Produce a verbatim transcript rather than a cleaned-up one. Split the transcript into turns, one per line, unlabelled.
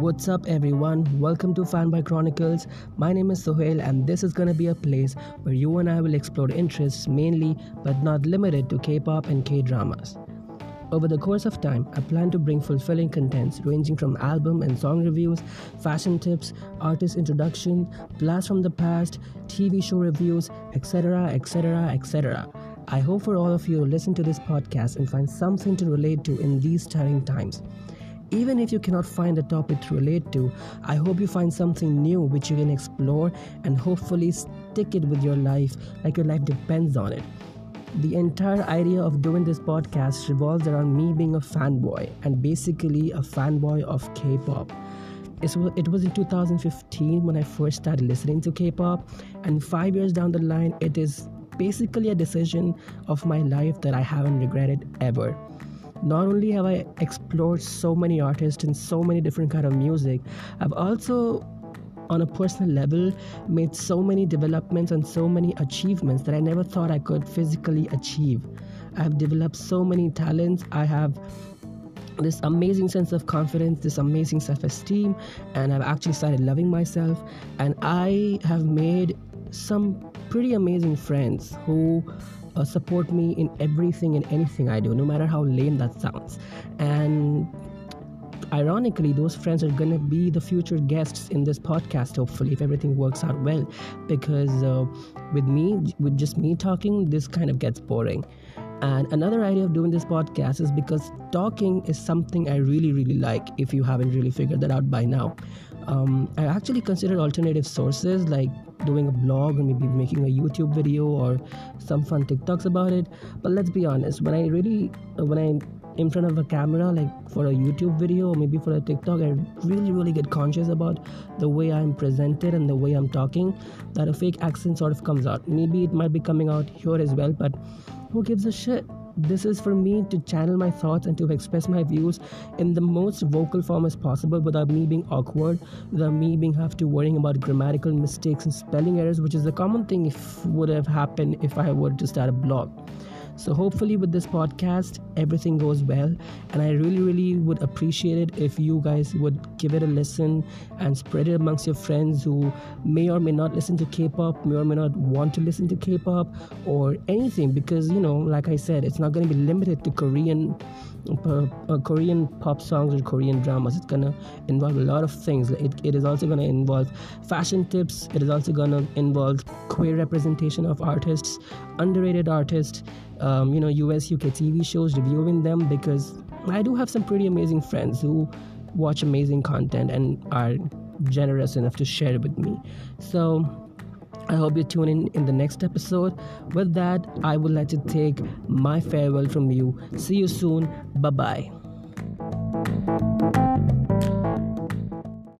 What's up, everyone? Welcome to Fanboy Chronicles. My name is Sohail, and this is gonna be a place where you and I will explore interests mainly but not limited to K pop and K dramas. Over the course of time, I plan to bring fulfilling contents ranging from album and song reviews, fashion tips, artist introduction, blasts from the past, T V show reviews, et cetera, et cetera, et cetera. I hope for all of you to listen to this podcast and find something to relate to in these tiring times. Even if you cannot find a topic to relate to, I hope you find something new which you can explore and hopefully stick it with your life like your life depends on it. The entire idea of doing this podcast revolves around me being a fanboy and basically a fanboy of K-pop. It was in two thousand fifteen when I first started listening to K-pop, and five years down the line, it is basically a decision of my life that I haven't regretted ever. Not only have I explored so many artists and so many different kind of music, I've also, on a personal level, made so many developments and so many achievements that I never thought I could physically achieve. I have developed so many talents. I have this amazing sense of confidence, this amazing self-esteem, and I've actually started loving myself. And I have made some pretty amazing friends who Uh, support me in everything and anything I do, no matter how lame that sounds. And ironically, those friends are gonna be the future guests in this podcast, hopefully, if everything works out well. Because uh, with me, with just me talking, this kind of gets boring. And another idea of doing this podcast is because talking is something I really, really like, if you haven't really figured that out by now. Um, I actually considered alternative sources like doing a blog or maybe making a YouTube video or some fun TikToks about it. But let's be honest, when I really, when I in front of a camera, like for a YouTube video or maybe for a TikTok, I really, really get conscious about the way I'm presented and the way I'm talking, that a fake accent sort of comes out. Maybe it might be coming out here as well, but who gives a shit? This is for me to channel my thoughts and to express my views in the most vocal form as possible without me being awkward, without me being have to worrying about grammatical mistakes and spelling errors, which is a common thing if would have happened if I were to start a blog. So hopefully with this podcast, everything goes well, and I really, really would appreciate it if you guys would give it a listen and spread it amongst your friends who may or may not listen to K-pop, may or may not want to listen to K-pop or anything, because, you know, like I said, it's not going to be limited to Korean uh, uh, Korean pop songs or Korean dramas. It's going to involve a lot of things. It, it is also going to involve fashion tips. It is also going to involve queer representation of artists, underrated artists, Um, you know, U S, U K T V shows, reviewing them, because I do have some pretty amazing friends who watch amazing content and are generous enough to share it with me. So I hope you tune in in the next episode. With that, I would like to take my farewell from you. See you soon. Bye-bye.